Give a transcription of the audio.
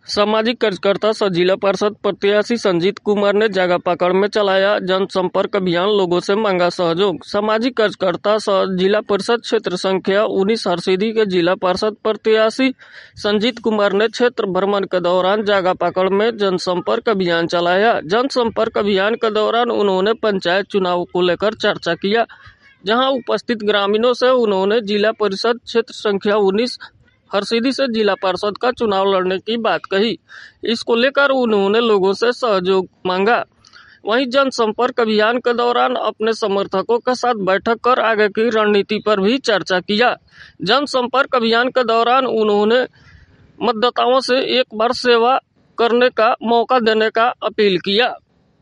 सामाजिक कार्यकर्ता सह जिला परिषद प्रत्याशी संजीत कुमार ने जगह पकड़ में चलाया जनसंपर्क अभियान, लोगों से मांगा सहयोग। सामाजिक कार्यकर्ता सह जिला परिषद क्षेत्र संख्या 19 हरसिद्धि के जिला परिषद प्रत्याशी संजीत कुमार ने क्षेत्र भ्रमण के दौरान जगह पकड़ में जनसंपर्क अभियान चलाया। जनसंपर्क अभियान के दौरान उन्होंने पंचायत चुनाव को लेकर चर्चा किया, जहां उपस्थित ग्रामीणों से उन्होंने जिला परिषद क्षेत्र संख्या 19 हरसिद्धि से जिला परिषद का चुनाव लड़ने की बात कही। इसको लेकर उन्होंने लोगों से सहयोग मांगा। वहीं जनसंपर्क अभियान के दौरान अपने समर्थकों के साथ बैठक कर आगे की रणनीति पर भी चर्चा किया। जनसंपर्क अभियान के दौरान उन्होंने मतदाताओं से एक बार सेवा करने का मौका देने का अपील किया।